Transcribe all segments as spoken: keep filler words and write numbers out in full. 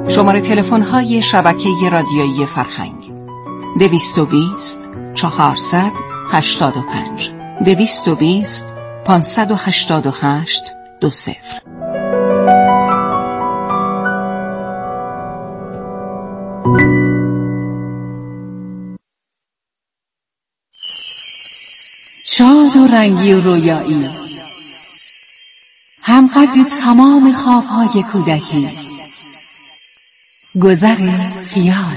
شماره تلفن های شبکه رادیویی فرهنگ دویست و بیست چهارصد هشتاد و پنج دویست و بیست پانصد و هشتاد و هشت دو صفر. شاد و رنگی و رویایی، همقدر تمام خوابهای کودکی، گذر خیال.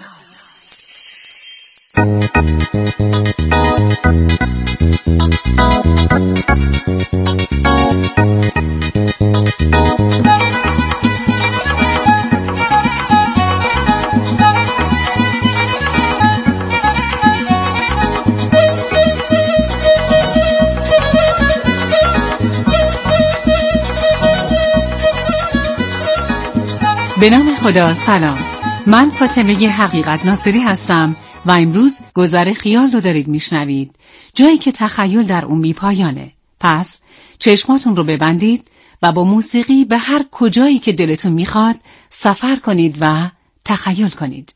به نام خدا. سلام، من فاطمه حقیقت ناصری هستم و امروز گذر خیال رو دارید میشنوید، جایی که تخیل در اون بی پایانه. پس چشماتون رو ببندید و با موسیقی به هر کجایی که دلتون میخواد سفر کنید و تخیل کنید.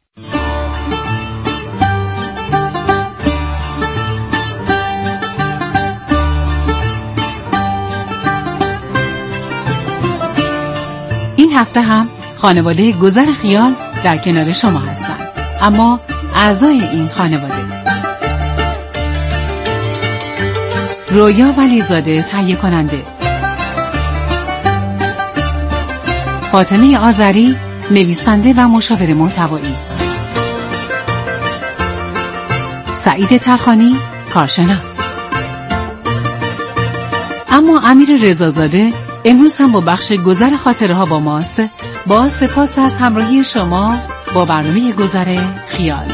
این هفته هم خانواده گذر خیال در کنار شما هستند، اما اعضای این خانواده: رویا ولیزاده تهیه کننده، فاطمه آذری نویسنده و مشاور محتوایی، سعید ترخانی کارشناس. اما امیر رضازاده امروز هم با بخش گذر خاطره ها با ماست. با سپاس از همراهی شما با برنامه گذر خیال.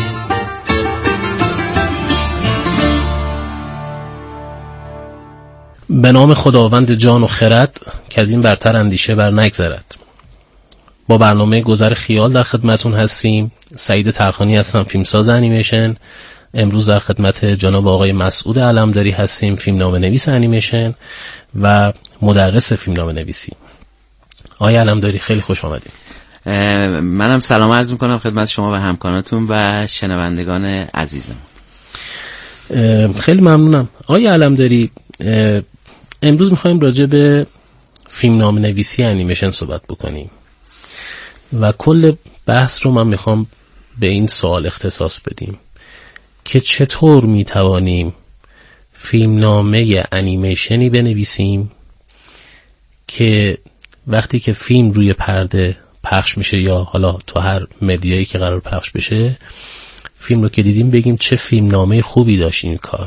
به نام خداوند جان و خرد که از این برتر اندیشه بر نگذرد. با برنامه گذر خیال در خدمتون هستیم. سعید ترخانی هستم، فیلمساز انیمیشن. امروز در خدمت جناب آقای مسعود علمداری هستیم، فیلمنامه نویس انیمیشن و مدرس فیلمنامه نویسی. آقای علمداری خیلی خوش آمدید. منم سلام عرض میکنم خدمت شما و همکارانتون و شنوندگان عزیزم. خیلی ممنونم. آقای علمداری، امروز میخوایم راجع به فیلمنامه نویسی انیمیشن صحبت بکنیم و کل بحث رو من میخوام به این سوال اختصاص بدیم که چطور میتوانیم فیلمنامه انیمیشنی بنویسیم که وقتی که فیلم روی پرده پخش میشه یا حالا تو هر مدیایی که قرار پخش بشه، فیلم رو که دیدیم بگیم چه فیلمنامه خوبی داشت این کار.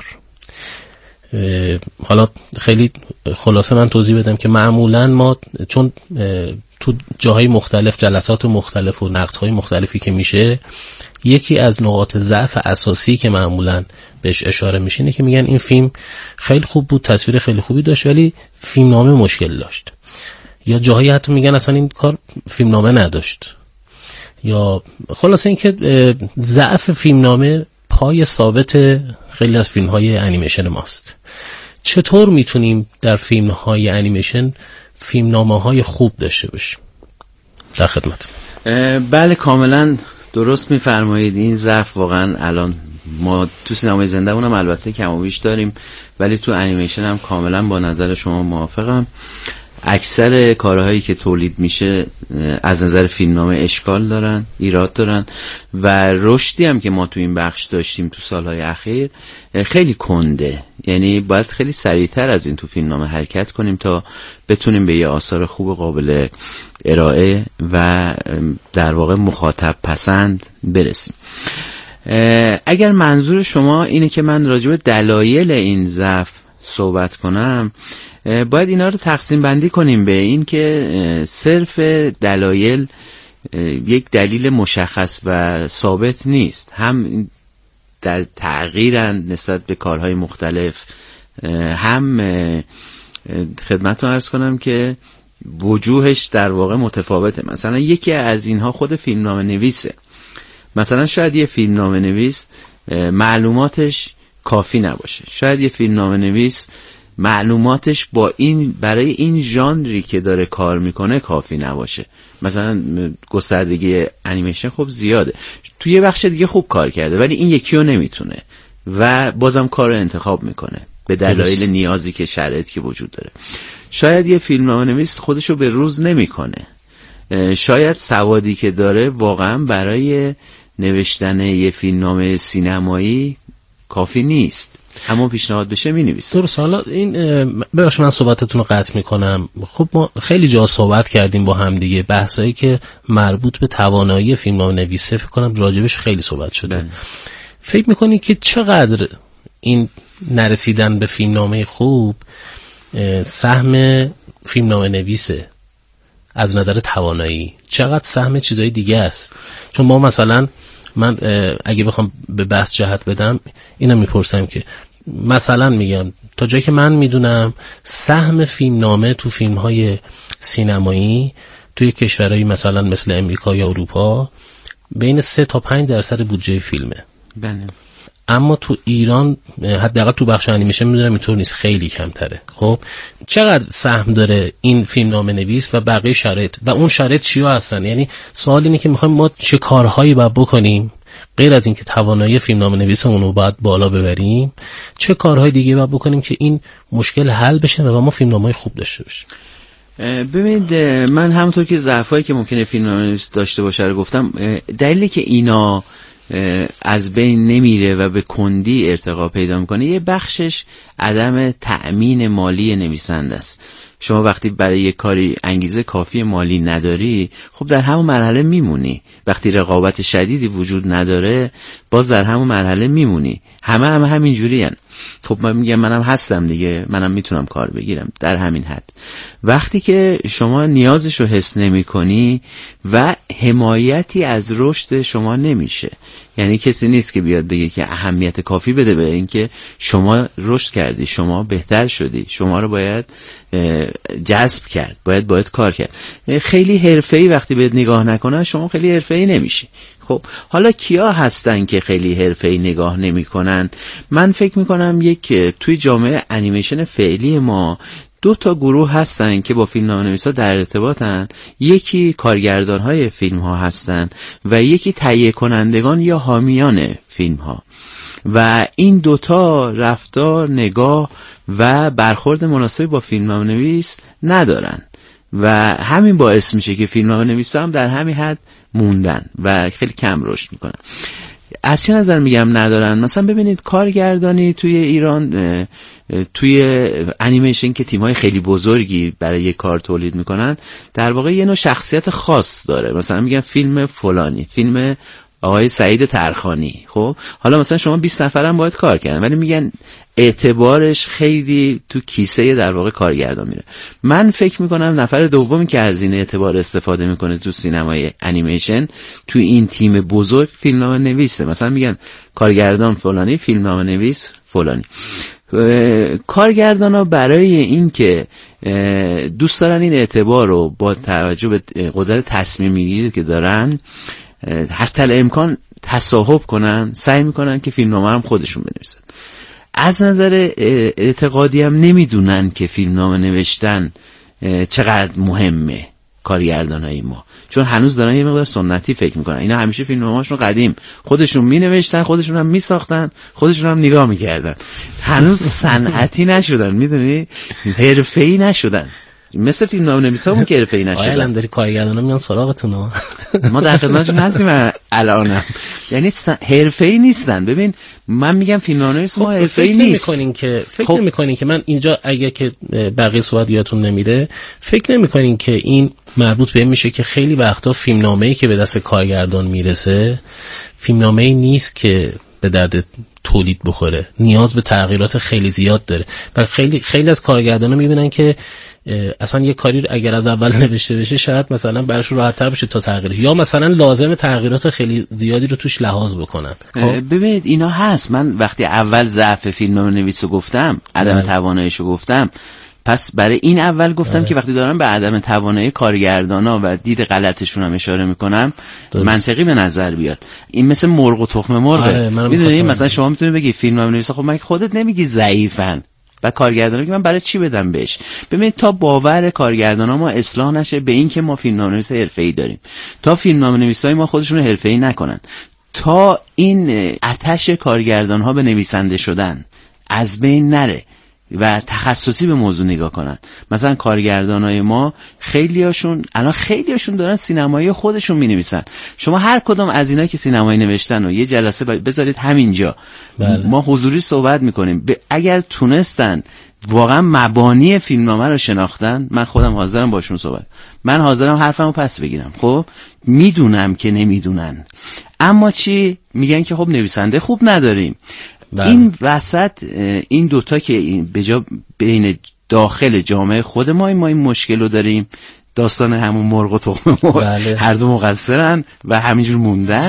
حالا خیلی خلاصه من توضیح بدم که معمولا ما چون تو جاهای مختلف جلسات مختلف و نقدهای مختلفی که میشه، یکی از نقاط ضعف اساسی که معمولا بهش اشاره میشه اینه که میگن این فیلم خیلی خوب بود، تصویر خیلی خوبی داشت ولی فیلمنامه مشکل داشت، یا جاهایی حتی میگن اصلا این کار فیلمنامه نداشت، یا خلاصه این که ضعف فیلمنامه پای ثابت خیلی از فیلم‌های انیمیشن ماست. چطور میتونیم در فیلم‌های انیمیشن فیلمنامه‌های خوب داشته باشیم؟ در خدمت. بله، کاملا درست میفرمایید. این ضعف واقعا الان ما تو سینمای زنده اونم البته کم و بیش داریم، ولی تو انیمیشن هم کاملا با نظر شما موافقم. اکثر کارهایی که تولید میشه از نظر فیلمنامه اشکال دارن، ایراد دارن و رشدی هم که ما تو این بخش داشتیم تو سالهای اخیر خیلی کنده. یعنی باید خیلی سریعتر از این تو فیلمنامه حرکت کنیم تا بتونیم به یه آثار خوب قابل ارائه و در واقع مخاطب پسند برسیم. اگر منظور شما اینه که من راجع به دلایل این ضعف صحبت کنم، باید اینا رو تقسیم بندی کنیم به این که صرف دلایل یک دلیل مشخص و ثابت نیست، هم در تغییرن نسبت به کارهای مختلف، هم خدمتتون عرض کنم که وجوهش در واقع متفاوته. مثلا یکی از اینها خود فیلمنامه نویسه. مثلا شاید یه فیلمنامه نویس معلوماتش کافی نباشه، شاید یه فیلمنامه نویس معلوماتش با این برای این ژانری که داره کار میکنه کافی نباشه. مثلا گستردگی انیمیشن خب زیاده، توی یه بخش دیگه خوب کار کرده ولی این یکی رو نمیتونه و بازم کار رو انتخاب میکنه به دلایل نیازی که شرایطی که وجود داره. شاید یه فیلمنامه‌نویس خودشو به روز نمیکنه، شاید سوادی که داره واقعا برای نوشتن یه فیلمنامه سینمایی کافی نیست، اما پیشنهاد بشه می‌نویسه. درست. حالا این ببخشید من صحبتتون رو قطع می‌کنم. خب ما خیلی جا صحبت کردیم با هم دیگه، بحثایی که مربوط به توانایی فیلمنامه‌نویسه فکر کنم راجبش خیلی صحبت شده. بله. فکر می‌کنی که چقدر این نرسیدن به فیلمنامه خوب سهم فیلمنامه‌نویسه از نظر توانایی، چقدر سهم چیزای دیگه است؟ چون ما مثلا من اگه بخوام به بحث جهت بدم اینو میپرسم که مثلا میگم تا جایی که من میدونم سهم فیلمنامه تو فیلم‌های سینمایی توی کشورهایی مثلا مثل امریکا یا اروپا بین سه تا پنج درصد بودجه فیلمه. بله. اما تو ایران حداقل تو بخش انیمیشن میدونم اینطور نیست، خیلی کمتره. خب چقدر سهم داره این فیلمنامه نویس و بقیه شرایط و اون شرایط چیا هستن؟ یعنی سوال اینه که میخوایم ما چه کارهایی باید بکنیم غیر از این که توانایی فیلمنامه نویسمون رو باید بالا ببریم، چه کارهای دیگه باید بکنیم که این مشکل حل بشه و ما فیلمنامه‌های خوب داشته باشیم؟ ببینید من همونطور که ضعفایی که ممکنه فیلمنامه نویس داشته باشه رو گفتم، دلیلی که اینا از بین نمیره و به کندی ارتقا پیدا میکنه یه بخشش عدم تأمین مالی نویسنده است. شما وقتی برای یک کاری انگیزه کافی مالی نداری خب در همون مرحله میمونی. وقتی رقابت شدیدی وجود نداره باز در همون مرحله میمونی. همه همه همینجوری هن. خب من میگم منم هستم دیگه، منم میتونم کار بگیرم در همین حد. وقتی که شما نیازشو حس نمی کنی و حمایتی از رشد شما نمیشه، یعنی کسی نیست که بیاد بگه که اهمیت کافی بده به این که شما رشد کردی، شما بهتر شدی، شما رو باید جذب کرد، باید باید کار کرد. خیلی حرفه‌ای وقتی بهت نگاه نکنن شما خیلی حرفه‌ای نمیشی. خب حالا کیا هستن که خیلی حرفه‌ای نگاه نمی‌کنن؟ من فکر می‌کنم یک توی جامعه انیمیشن فعلی ما دو تا گروه هستن که با فیلمنامه‌نویسا در ارتباطن. یکی کارگردان‌های فیلم‌ها هستن و یکی تهیه کنندگان یا حامیان فیلم‌ها. و این دوتا رفتار، نگاه و برخورد مناسبی با فیلمنامه‌نویس ندارن و همین باعث میشه که فیلمنامه‌نویسا هم در همین حد موندن و خیلی کم رشد میکنن. از چه نظر میگم ندارن؟ مثلا ببینید کارگردانی توی ایران توی انیمیشن که تیم‌های خیلی بزرگی برای یک کار تولید میکنن در واقع یه نوع شخصیت خاص داره. مثلا میگن فیلم فلانی، فیلم آقای سعید ترخانی. خب حالا مثلا شما بیست نفرم باید کار کردن ولی میگن اعتبارش خیلی تو کیسه در واقع کارگردان میره. من فکر میکنم نفر دومی که از این اعتبار استفاده میکنه تو سینمای انیمیشن تو این تیم بزرگ فیلمنامه نویسه. مثلا میگن کارگردان فلانی، فیلمنامه نویس فلانی. کارگردان ها برای این که دوست دارن این اعتبار رو با توجه به قدرت تصمیم میگیری که دارن حتی الامکان تصاحب کنن، سعی میکنن که فیلمنامه هم خودشون بنویسن. از نظر اعتقادی هم نمیدونن که فیلمنامه نوشتن چقدر مهمه کارگردانای ما، چون هنوز دارن یه مقدار سنتی فکر میکنن. اینا همیشه فیلمنامه‌هاشون قدیم خودشون مینوشتن، خودشون هم میساختن، خودشون هم نگاه میکردن. هنوز صنعتی نشدن، میدونی، حرفه‌ای نشدن، مثل فیلمنامه‌نویسامون که حرفه‌ای نشدن. الان داری کارگردانا میان سراغتون ها. ما در خدمتشون هستیم الانم. یعنی حرفه‌ای نیستن. ببین من میگم فیلمنامه‌نویس ما حرفه‌ای نیست. فکر نمی‌کنین که فکر خب... نمی‌کنین که من اینجا اگه که بقیه صحبت یادتون نمیره، فکر نمی‌کنین که این مربوط به این میشه که خیلی وقتا فیلمنامه‌ای که به دست کارگردان میرسه فیلمنامه‌ای نیست که به درد تولید بخوره، نیاز به تغییرات خیلی زیاد داره و خیلی خیلی از کارگردانا میبینن که اصلا یه کاری اگر از اول نوشته بشه شاید مثلا براش راحت‌تر بشه تا تغییرش، یا مثلا لازم تغییرات خیلی زیادی رو توش لحاظ بکنن. ببینید اینا هست. من وقتی اول ضعف فیلمنامه‌نویس رو گفتم، عدم تواناییش رو گفتم، پس برای این اول گفتم که وقتی دارم به عدم توانایی کارگردانا و دید غلطشون هم اشاره میکنم درست. منطقی به نظر بیاد. این مثل مرغ و تخم مرغه. میدونی مثلا شما میتونی بگی فیلمنامه‌نویسا، خب من خودت نمیگی ضعیفن، و کارگردان میگه من برای چی بدم بهش. ببینید تا باور کارگردانا ما اصلاح نشه به این که ما فیلمنامه‌نویس حرفه‌ای داریم، تا فیلمنامه‌نویسای ما خودشون حرفه‌ای نکنن، تا این آتش کارگردان‌ها به نویسنده شدن از بین نره و تخصصی به موضوع نگاه کنن. مثلا کارگردانای ما خیلیاشون الان خیلیاشون دارن سینمایی خودشون می‌نویسن. شما هر کدوم از اینا که سینمایی نوشتن و یه جلسه بذارید همینجا، بله. ما حضوری صحبت می‌کنیم. اگر تونستن واقعا مبانی فیلمنامه رو شناختن، من خودم حاضرم باشون صحبت، من حاضرم حرفمو پس بگیرم. خب میدونم که نمیدونن، اما چی میگن که خب نویسنده خوب نداریم. بله. این وسط این دوتا که این بجا بین داخل جامعه خود ما ما این مشکل رو داریم، داستان همون مرغ و تخم مرغ، بله. هر دو مقصرن و همینجور موندن.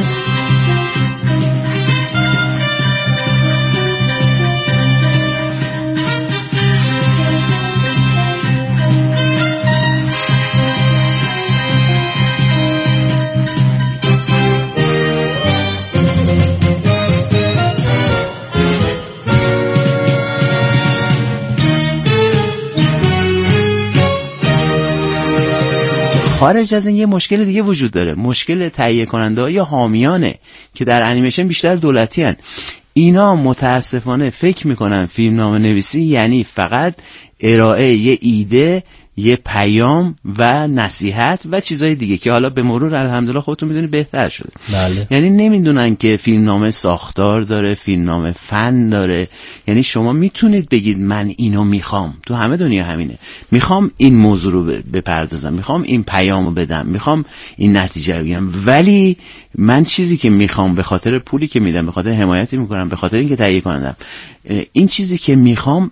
خارج از این یه مشکل دیگه وجود داره، مشکل تهیه کننده ها یا حامیانه که در انیمیشن بیشتر دولتی هن. اینا متاسفانه فکر میکنن فیلمنامه نویسی یعنی فقط ارائه یه ایده، یه پیام و نصیحت و چیزای دیگه که حالا به مرور الحمدلله خودتون میدونید بهتر شده. بله. یعنی نمیدونن که فیلمنامه ساختار داره، فیلمنامه فن داره. یعنی شما میتونید بگید من اینو میخوام، تو همه دنیا همینه، میخوام این موضوع رو بپردازم، میخوام این پیامو بدم، میخوام این نتیجه رو بگیرم، ولی من چیزی که میخوام به خاطر پولی که میدم، به خاطر حمایتی میکنم، به خاطر اینکه تهیه کنندم، این چیزی که میخوام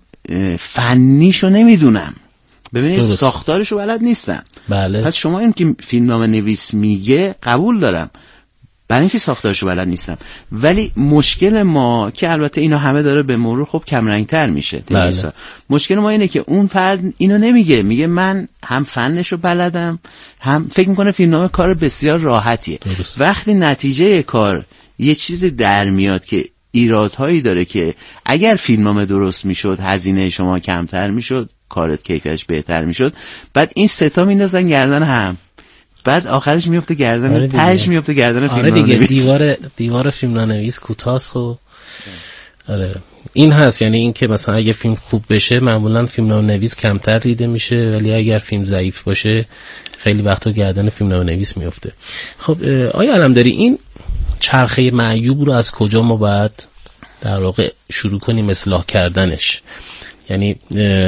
فنیشو نمیدونم. ببینید ساختارشو بلد نیستم. بله. پس شما این که فیلمنامه نویس میگه قبول دارم، برای اینکه ساختارشو بلد نیستم. ولی مشکل ما که البته اینا همه داره به مرور خب کم رنگتر میشه. بله. مشکل ما اینه که اون فرد اینو نمیگه، میگه من هم فنشو بلدم، هم فکر میکنه فیلمنامه کار بسیار راحتیه. درست. وقتی نتیجه کار یه چیزی در میاد که ایرادهایی داره که اگر فیلمنامه درست میشد هزینه شما کمتر میشد، کارت کیفیتش بهتر میشد، بعد این سه تا میندازن گردن هم، بعد آخرش میفته گردن، آره تهش میفته گردن فیلمنامه نویس. آره دیگه دیوار دیوار فیلمنامه نویس کوتاست. خب آره این هست، یعنی این که مثلا اگه فیلم خوب بشه معمولا فیلمنامه نویس کمتر دیده میشه، ولی اگر فیلم ضعیف باشه خیلی وقتا گردن فیلمنامه نویس میفته. خب آیا علمداری این چرخه معیوب رو از کجا ما باید در واقع شروع کنیم اصلاح کردنش؟ یعنی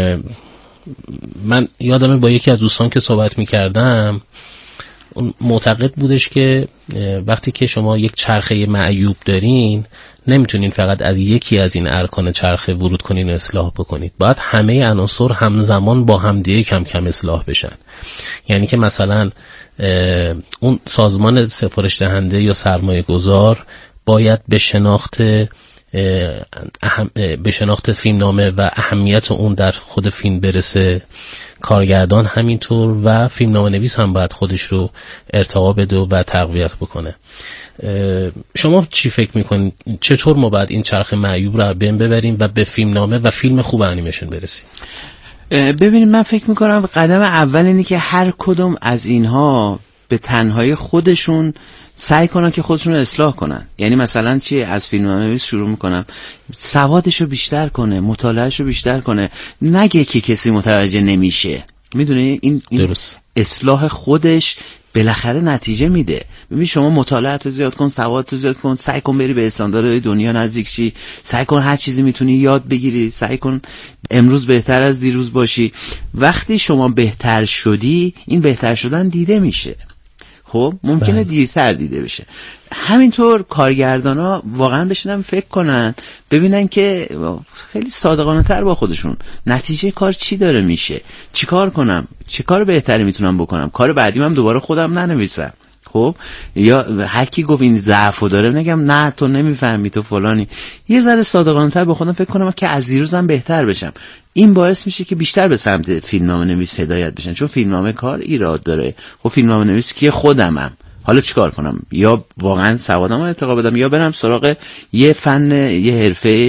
من یادمه با یکی از دوستان که صحبت میکردم، اون معتقد بودش که وقتی که شما یک چرخه معیوب دارین نمیتونین فقط از یکی از این ارکان چرخه ورود کنین و اصلاح بکنید، باید همه عناصر همزمان با همدیگه کم کم اصلاح بشن. یعنی که مثلا اون سازمان سفارش دهنده یا سرمایه گذار باید به شناخت اهم به شناخت فیلمنامه و اهمیت اون در خود فیلم برسه، کارگردان همینطور و فیلمنامه نویس هم باید خودش رو ارتقا بده و تقویت بکنه. شما چی فکر میکنید چطور ما باید این چرخ معیوب رو بین ببریم و به فیلمنامه و فیلم خوب انیمیشن برسیم؟ ببینید من فکر میکنم قدم اول اینه که هر کدوم از اینها به تنهایی خودشون سعی کنن که خودشون رو اصلاح کنن. یعنی مثلا چی؟ از فیلمنامه‌نویس شروع میکنم سوادشو بیشتر کنه، مطالعهشو بیشتر کنه، نگه که کسی متوجه نمیشه. میدونی این, این اصلاح خودش بالاخره نتیجه میده. ببین شما مطالعه رو زیاد کن، سواد رو زیاد کن، سعی کن بری به استانداردهای دنیا نزدیک شی، سعی کن هر چیزی میتونی یاد بگیری، سعی کن امروز بهتر از دیروز باشی. وقتی شما بهتر شدی این بهتر شدن دیده میشه. خب ممکنه بله. دیرتر دیده بشه. همینطور کارگردانا واقعا بشینن فکر کنن ببینن که خیلی صادقانه تر با خودشون نتیجه کار چی داره میشه، چی کار کنم، چه کار بهتری میتونم بکنم، کار بعدیم هم دوباره خودم ننویسم. خب یا هر کی گفت این ضعفو داره نگم نه تو نمیفهمی تو فلانی، یه ذره صادقانه تر با خودم فکر کنم که از دیروزم بهتر بشم. این باعث میشه که بیشتر به سمت فیلمنامه نویس هدایت بشن، چون فیلمنامه کار ایراد داره. خب فیلمنامه نویس که خودمم، حالا چیکار کنم؟ یا واقعا سوادمو ارتقا بدم یا برم سراغ یه فن، یه حرفه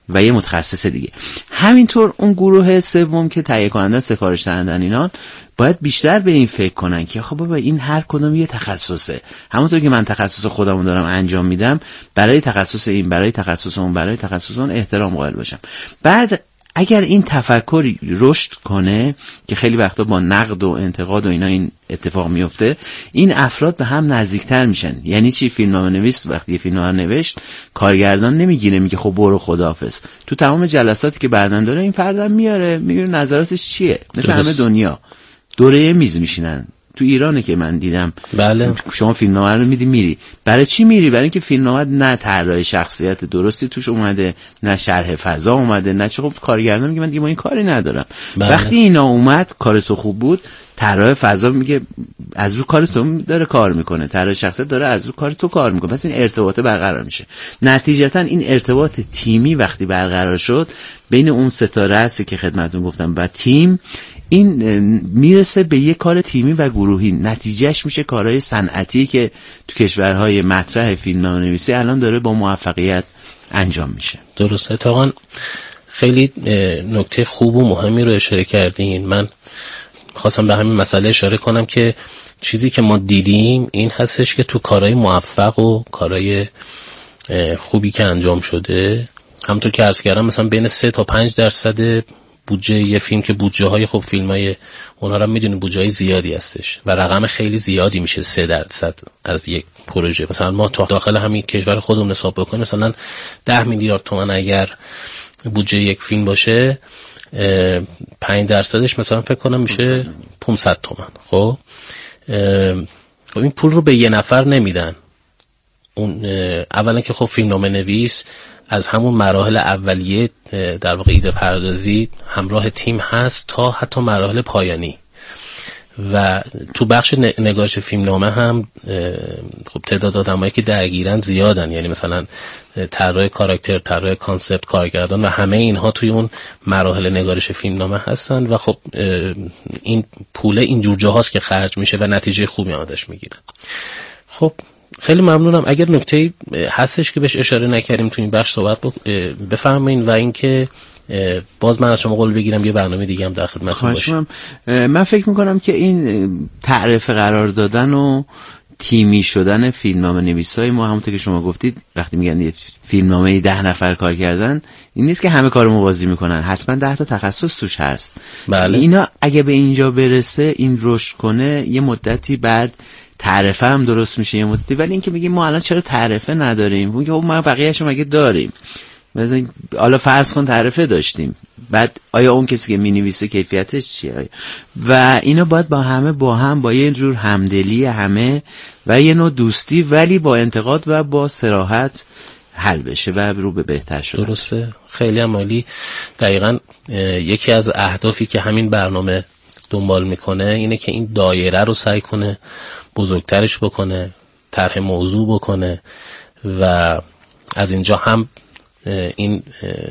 و یه متخصص دیگه. همینطور اون گروه سوم که تهیه کننده سفارش دهندن اینا باید بیشتر به این فکر کنن که خب بابا این هر کدوم یه تخصصه، همونطور که من تخصص خودمو دارم انجام میدم برای تخصص این، برای تخصص اون، برای تخصص اون احترام قائل باشم. بعد اگر این تفکری رشد کنه که خیلی وقتا با نقد و انتقاد و اینا این اتفاق میفته، این افراد به هم نزدیکتر میشن. یعنی چی؟ فیلمنامه نویس وقتی فیلمنامه نوشت، کارگردان نمیگیره میگه خب برو خداحافظ. تو تمام جلساتی که بعدن داره این فردم میاره میگه نظراتش چیه، مثل همه دنیا دوره میز میشینن. تو ایرانه که من دیدم بله. شما فیلمنامه رو میدی میری، برای چی میری؟ برای اینکه فیلمنامه نه طراحی شخصیت درستی توش اومده، نه شرح فضا اومده، نه چه. خب کارگردان میگه من دیگه ما این کاری ندارم. بله. وقتی اینا اومد کار تو خوب بود، طراح فضا میگه از رو کار تو داره کار میکنه، طراح شخصیت داره از رو کار تو کار میکنه، پس این ارتباط برقرار میشه. نتیجتا این ارتباط تیمی وقتی برقرار شد بین اون ستاره هستی که خدمتتون گفتم و تیم، این میرسه به یه کار تیمی و گروهی. نتیجهش میشه کارهای صنعتی که تو کشورهای مطرح فیلمنامه‌نویسی الان داره با موفقیت انجام میشه. درسته. اتفاقا خیلی نکته خوب و مهمی رو اشاره کردین. من خواستم به همین مسئله اشاره کنم که چیزی که ما دیدیم این هستش که تو کارهای موفق و کارهای خوبی که انجام شده، همونطور که عرض کردم مثلا بین سه تا پنج درصد بودجه یه فیلم، که بودجه های خب فیلم های اونها رو میدونیم بودجه های زیادی هستش و رقم خیلی زیادی میشه سه درصد از یک پروژه. مثلا ما تا داخل همین کشور خودمون حساب بکنیم مثلا ده میلیارد تومان اگر بودجه یک فیلم باشه، پنج درصدش مثلا فکر کنم میشه پانصد تومان. خب این پول رو به یه نفر نمیدن. اون اولا که خب فیلمنامه نویس از همون مراحل اولیه در واقع ایده پردازی همراه تیم هست تا حتی مراحل پایانی، و تو بخش نگارش فیلمنامه هم خب تعداد آدمایی که درگیرن زیادن. یعنی مثلا طراح کاراکتر، طراح کانسپت، کارگردان و همه اینها توی اون مراحل نگارش فیلمنامه هستن و خب این پول اینجور جاهاست که خرج میشه و نتیجه خوبی ازش میگیرن. خب خیلی ممنونم. اگر نکته‌ای هستش که بهش اشاره نکردیم تو این بخش صحبت بفرمایید و اینکه باز من از شما قول بگیرم یه برنامه دیگه هم در خدمتتون باشم. من فکر میکنم که این تعرفه قرار دادن و تیمی شدن فیلمنامه نویسای ما، همونطور که شما گفتید وقتی میگن یه فیلمنامه ده نفر کار کردن، این نیست که همه کارو موازی میکنن، حتما ده تا تخصص توش هست. بله. اینا اگه به اینجا برسه، این رشد کنه، یه مدتی بعد تعرفه هم درست میشه یه مدتی. ولی این که میگیم ما الان چرا تعرفه نداریم، اون که ما بقیه‌اشو مگه داریم؟ مثلا حالا فرض کن تعرفه داشتیم، بعد آیا اون کسی که مینویسه کیفیتش چیه؟ و اینا باید با همه با هم با یه جور همدلی همه و یه نوع دوستی ولی با انتقاد و با صراحت حل بشه و رو به بهتر شدن. درسته. خیلی عالی. دقیقاً یکی از اهدافی که همین برنامه دنبال میکنه اینه که این دایره رو سعی کنه بزرگترش بکنه، طرح موضوع بکنه و از اینجا هم این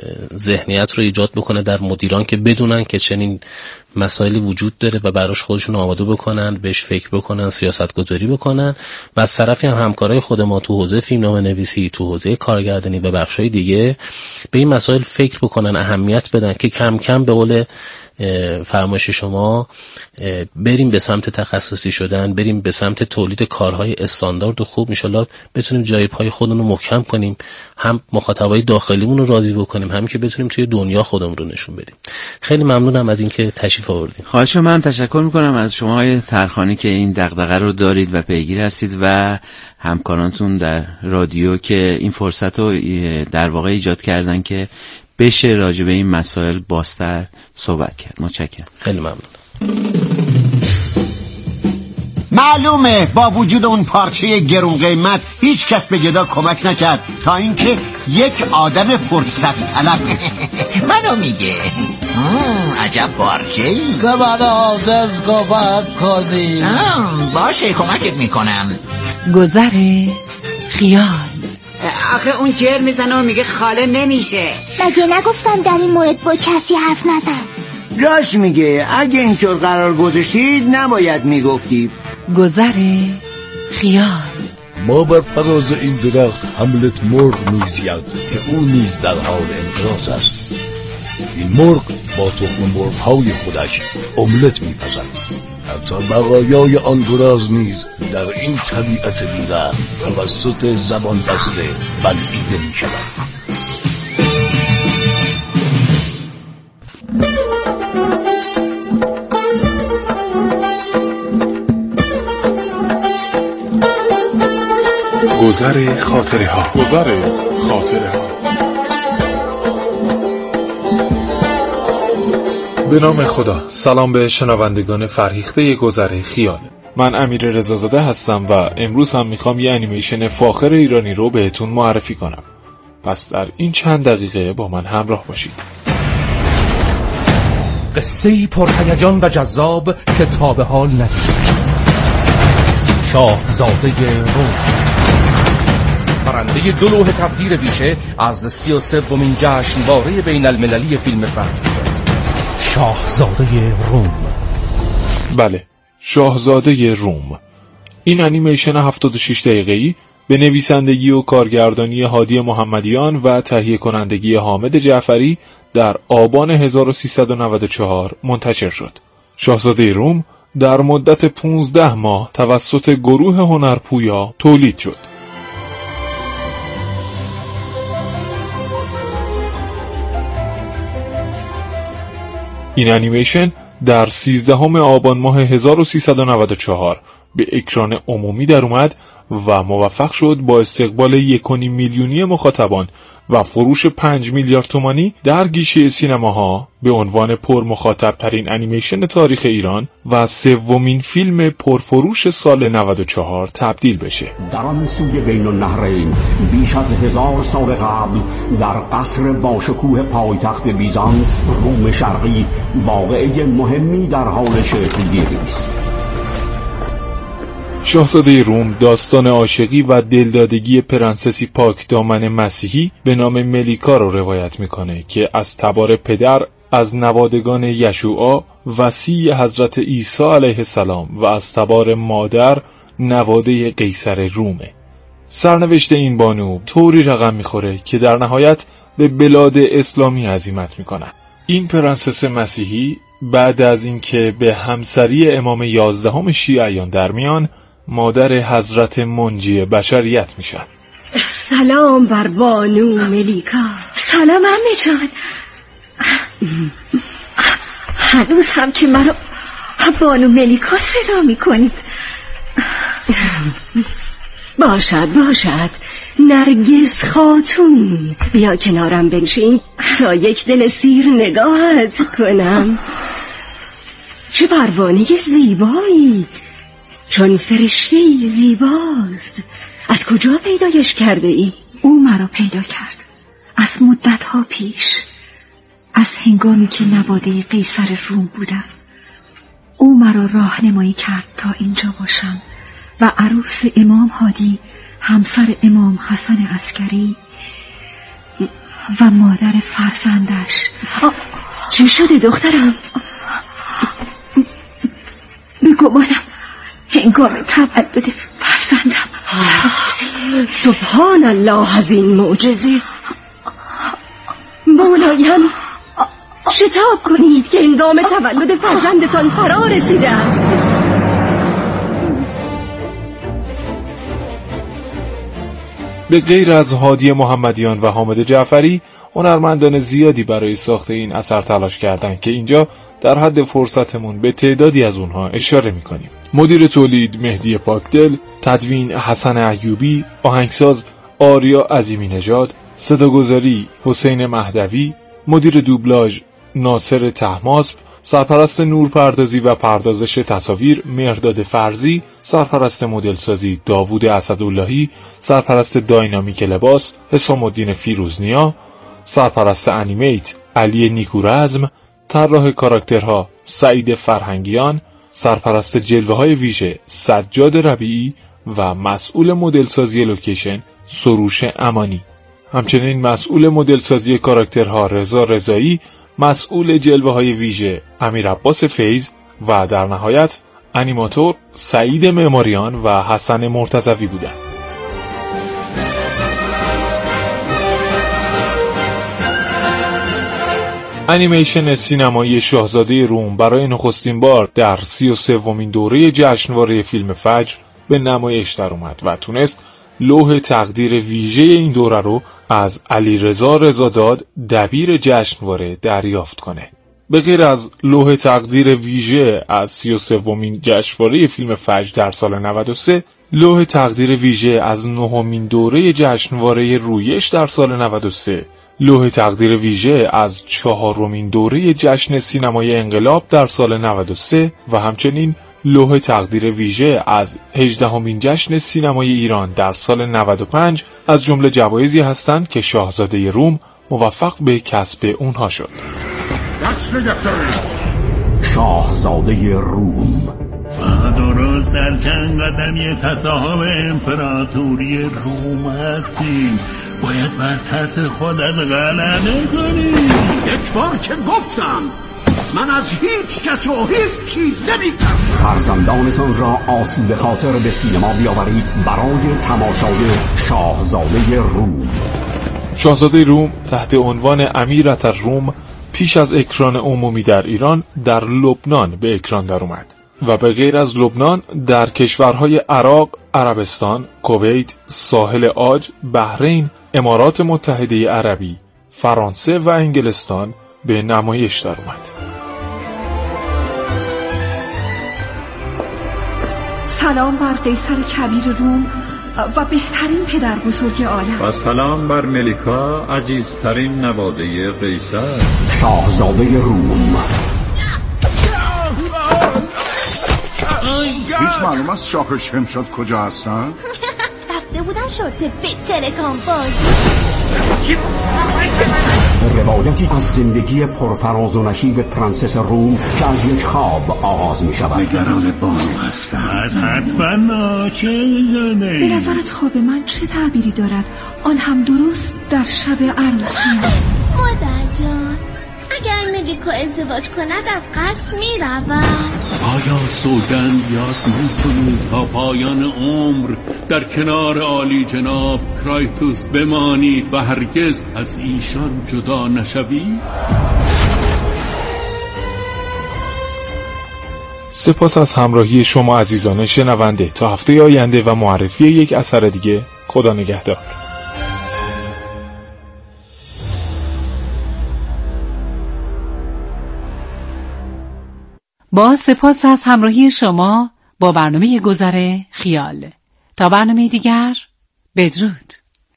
ذهنیت رو ایجاد بکنه در مدیران که بدونن که چنین مسائلی وجود داره و براش خودشون آماده بکنن، بهش فکر بکنن، سیاست گذاری بکنن و از طرفی هم همکارای خود ما تو حوزه فیلمنامه نویسی، تو حوزه کارگردانی و بخشای دیگه به این مسائل فکر بکنن، اهمیت بدن که کم کم به قول فرمایش شما بریم به سمت تخصصی شدن، بریم به سمت تولید کارهای استاندارد و خوب، انشالله بتونیم جای پای خودمون رو محکم کنیم، هم مخاطبای داخلیمون رو راضی بکنیم، هم که بتونیم توی دنیا خودمون رو نشون بدیم. خیلی ممنونم از اینکه تشریف آوردید. خواهش من تشکر میکنم از شما های ترخانی که این دغدغه رو دارید و پیگیر هستید و همکارانتون در رادیو که این فرصت رو در واقع ایجاد کردن که بشه راجع به این مسائل بازتر صحبت کرد. متشکرم. خیلی ممنون. معلومه با وجود اون پارچه گرون قیمت هیچ کس به گدا کمک نکرد تا اینکه یک آدم فرصت طلب رسید. منو میگه عجب پارچه‌ای که من عاجز کمک کنی. باشه کمکت میکنم. گذر خیال. آخه اون جر میزنه و میگه خاله نمیشه. مگه نگفتم در این مورد با کسی حرف نزن؟ راست میگه، اگه اینطور قرار گذاشتید نباید میگفتید. گذر خیال. اما بر فراز این درخت هملت مرغ میزید که او نیز در حال انقراض است. این مرغ با تخم مرغ‌های خودش املت میپزد. حتی بقایای آن گراز نیز در این طبیعت بی‌رحم توسط زبان بسته بلعیده میشود. گذر خاطره ها. گذر خاطره ها. به نام خدا. سلام به شنوندگان فرهیخته گذر خیال. من امیر رضازاده هستم و امروز هم میخوام یه انیمیشن فاخر ایرانی رو بهتون معرفی کنم. پس در این چند دقیقه با من همراه باشید. قصه‌ای پرهیجان و جذاب که تا به حال ندیده. شاهزاده روم، برنده دو لوح تقدیر ویژه از سی و سومین جشنواره بین المللی فیلم فارسی. شاهزاده روم. بله، شاهزاده روم. این انیمیشن هفتاد و شش دقیقه‌ای به نویسندگی و کارگردانی هادی محمدیان و تهیه کنندگی حامد جعفری در آبان هزار و سیصد و نود و چهار منتشر شد. شاهزاده روم در مدت پانزده ماه توسط گروه هنرپویا تولید شد. این انیمیشن در سیزدهم آبان ماه هزار و سیصد و نود و چهار به اکران عمومی در اومد و موفق شد با استقبال یک و نیم میلیونی مخاطبان و فروش پنج میلیارد تومانی در گیشه سینماها به عنوان پر مخاطب ترین انیمیشن تاریخ ایران و سومین فیلم پرفروش سال نود و چهار تبدیل بشه. در آن سوی بین النهرین بیش از هزار سال قبل در قصر باشکوه پایتخت بیزانس روم شرقی واقعه مهمی در حال شکل‌گیری است. شاهزاده روم داستان عاشقی و دلدادگی پرنسسی پاک دامن مسیحی به نام ملیکا رو روایت میکنه که از تبار پدر از نوادگان یشوع وصی حضرت عیسی علیه السلام و از تبار مادر نواده قیصر رومه. سرنوشت این بانو طوری رقم میخوره که در نهایت به بلاد اسلامی عزیمت میکنن. این پرنسس مسیحی بعد از اینکه به همسری امام یازدهم شیعیان در میان، مادر حضرت منجی بشریت میشن. سلام بر بانو ملیکا. سلام عمه جان. هنوز هم که مرا بانو ملیکا صدا میکنید. باشد باشد نرگس خاتون، بیا کنارم بنشین تا یک دل سیر نگاهت کنم. چه پروانه زیبایی، چون فرشته‌ای زیباست. از کجا پیدایش کرده ای؟ او مرا پیدا کرد از مدتها پیش، از هنگامی که نواده قیصر روم بودم. او مرا راهنمایی کرد تا اینجا باشم و عروس امام هادی، همسر امام حسن عسکری و مادر فرزندش. چه شده دخترم؟ بگمانم هنگام تولد فرزندم. سبحان الله از این معجزه. مولایم شتاب کنید که هنگام تولد فرزندتان فرا رسیده است. به غیر از هادی محمدیان و حامد جعفری، هنرمندان زیادی برای ساخت این اثر تلاش کردند که اینجا در حد فرصتمون به تعدادی از اونها اشاره میکنیم. مدیر تولید مهدی پاکدل، تدوین حسن ایوبی، آهنگساز آریا عظیمی نژاد، صداگذاری حسین مهدوی، مدیر دوبلاژ ناصر طهماسب، سرپرست نورپردازی و پردازش تصاویر مهرداد فرزی، سرپرست مدلسازی داوود اسداللهی، سرپرست داینامیک لباس حسام الدین فیروزنیا، سرپرست انیمیت علی نیکورزم، طراح کاراکترها سعید فرهنگیان، سرپرست جلوه‌های ویژه سجاد ربیعی و مسئول مدلسازی لوکیشن سروش امانی. همچنین مسئول مدلسازی کاراکترها رضا رضایی، مسئول جلوه‌های ویژه امیر عباس فیض و در نهایت انیماتور سعید معماریان و حسن مرتضوی بودند. انیمیشن سینمایی شاهزاده روم برای نخستین بار در سی و سومین دوره جشنواره فیلم فجر به نمایش در اومد و تونست لوح تقدیر ویژه این دوره رو از علیرضا رضاداد دبیر جشنواره دریافت کنه. به غیر از لوح تقدیر ویژه از سی و سومین جشنواره فیلم فجر در سال نود و سه، لوح تقدیر ویژه از نهمین دوره جشنواره رویش در سال نود و سه، لوح تقدیر ویژه از چهارمین دوره جشن سینمای انقلاب در سال نود و سه و همچنین لوح تقدیر ویژه از هجدهمین جشن سینمای ایران در سال نود و پنج از جمله جوایزی هستند که شاهزاده روم موفق به کسب اونها شد. شاهزاده روم و درست در چند قدمی تصاحب امپراتوری روم هستیم. باید بر تحت خودت غلبه کنی. یک بار که گفتم من از هیچ کس و هیچ چیز نمی‌ترسم. فرزندانتان را آسوده خاطر به سینما بیاورید برای تماشای شاهزاده روم. شاهزاده روم تحت عنوان امیرة الروم پیش از اکران عمومی در ایران در لبنان به اکران در اومد و به غیر از لبنان در کشورهای عراق، عربستان، کویت، ساحل عاج، بحرین، امارات متحده عربی، فرانسه و انگلستان به نمایش در اومد. سلام بر قیصر کبیر روم و بهترین پدر بزرگ عالم. و سلام بر ملیکا عزیزترین نواده قیصر. شاهزاده روم. هیچ معلوم است شاه شمشاد کجا هستن؟ رفته بودن شورت به تلکام بازی. روایتی از زندگی پرفراز و نشیب پرنسس روم که از یک خواب آغاز می شود. نگران بانو هستم. از حتما ناچه زنه. به نظرت خواب من چه تعبیری دارد؟ آن هم درست در شب عروسی. مادر جان اگر ملیکا ازدواج کند از قصد می روم. آیا سوگند یاد می کنی تا پایان عمر در کنار عالی جناب کرایتوس بمانی و هرگز از ایشان جدا نشوی؟ سپاس از همراهی شما عزیزان شنونده. تا هفته آینده و معرفی یک اثر دیگه. خدا نگهدار. با سپاس از همراهی شما با برنامه گذر خیال. تا برنامه دیگر، بدرود.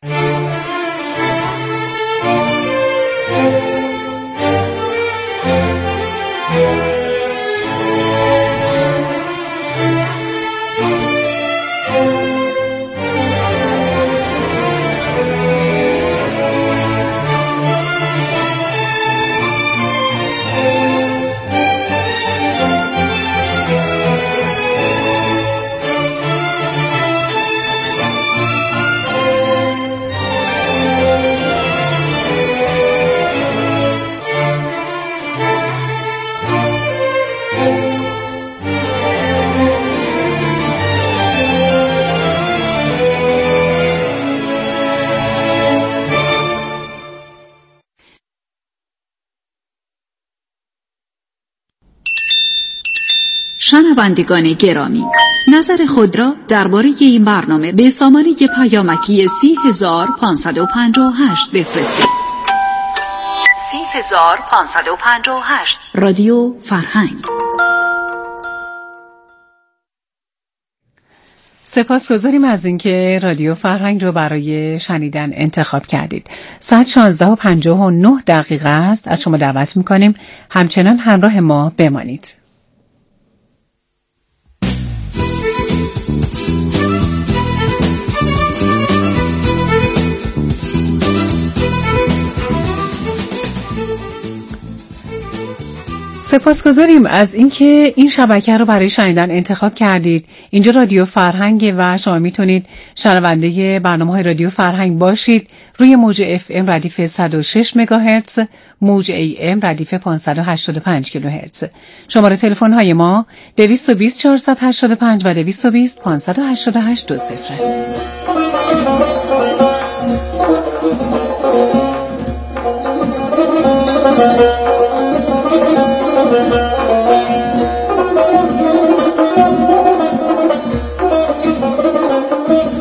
شنوندگان گرامی، نظر خود را درباره این برنامه به سامانه پیامکی سی هزار پانصد و پنجاه و هشت بفرستید. سی هزار پانصد و پنجاه و هشت رادیو فرهنگ. سپاسگزاریم از اینکه رادیو فرهنگ رو برای شنیدن انتخاب کردید. ساعت شانزده و پنجاه و نه دقیقه است. از شما دعوت می‌کنیم همچنان همراه ما بمانید. سپاسگزاریم از اینکه این شبکه رو برای شنیدن انتخاب کردید. اینجا رادیو فرهنگ و شما میتونید شنونده برنامه‌های رادیو فرهنگ باشید روی موج اف ام ردیف صد و شش مگاهرتز، موج ای ام ردیف پانصد و هشتاد و پنج کیلوهرتز. شماره تلفن های ما دویست و بیست چهارصد و هشتاد و پنج و دویست و بیست پانصد و هشتاد و هشت دو صفر. Thank you. Thank you.